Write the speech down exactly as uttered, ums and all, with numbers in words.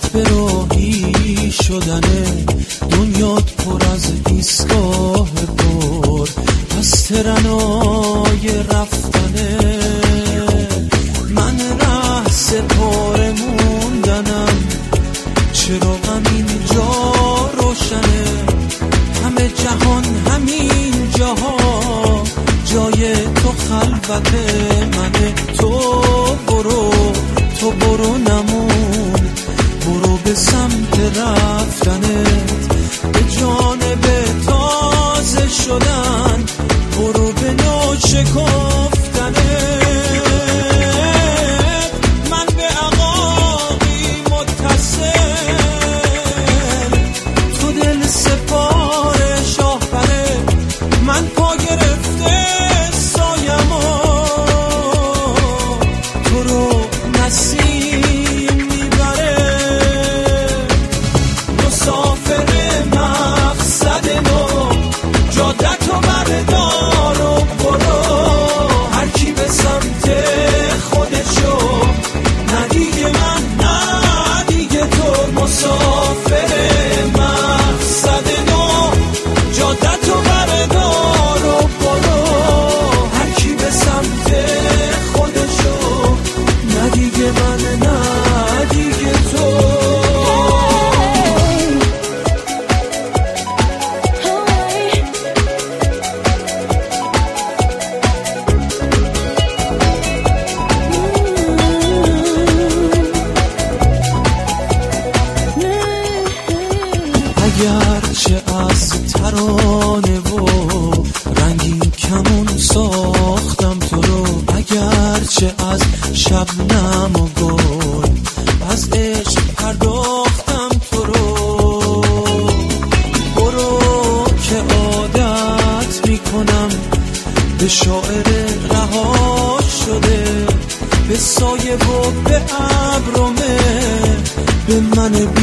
به راهی شدنه، دنیات پر از ایستگاه پر از ترنای رفتنه. من ره سپاره موندنم، چرا همین جا روشنه؟ همه جهان همین جاها جای تو خلوت منه. تو برو تو برو نمون، برو به سمت رفتنت، به جانب تازه شدن، برو به نو شکفتنت. من به عقاقی متصل، تو دل سپار شاهپره. من پا گرفته سایما، تو رو نسیم میبره. مسافر مقصد نو، جادت و بردار و برو، هر کی به سمت خودشو، نه دیگه من نه دیگه تو. مسافر مقصد نو، جادت و بردار و برو، هر کی به سمت خودشو، نه دیگه من نه دیگه تو. اگرچه از ترانه و رنگین کمون ساختم تو رو، اگرچه از شبنم و گل از عشق پرداختم تو رو. برو که عادت میکنم به شاعر رها شده، به سایه و به ابرمه، به من